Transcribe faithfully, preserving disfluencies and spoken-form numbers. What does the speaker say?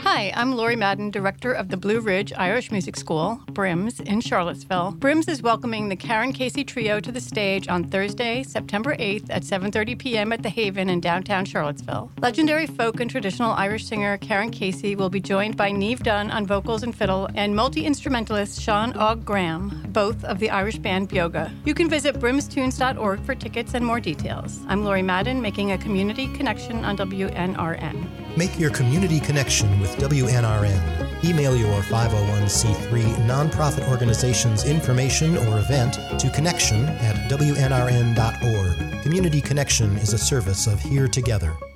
Hi, I'm Lori Madden, director of the Blue Ridge Irish Music School, BRIMS, in Charlottesville. BRIMS is welcoming the Karen Casey Trio to the stage on Thursday, September eighth at seven thirty p.m. at the Haven in downtown Charlottesville. Legendary folk and traditional Irish singer Karen Casey will be joined by Niamh Dunn on vocals and fiddle and multi-instrumentalist Sean Og Graham, both of the Irish band Bioga. You can visit brims tunes dot org for tickets and more details. I'm Lori Madden, making a community connection on W N R N. Make your community connection with W N R N. Email your five oh one c three nonprofit organization's information or event to connection at W N R N dot org. Community Connection is a service of Here Together.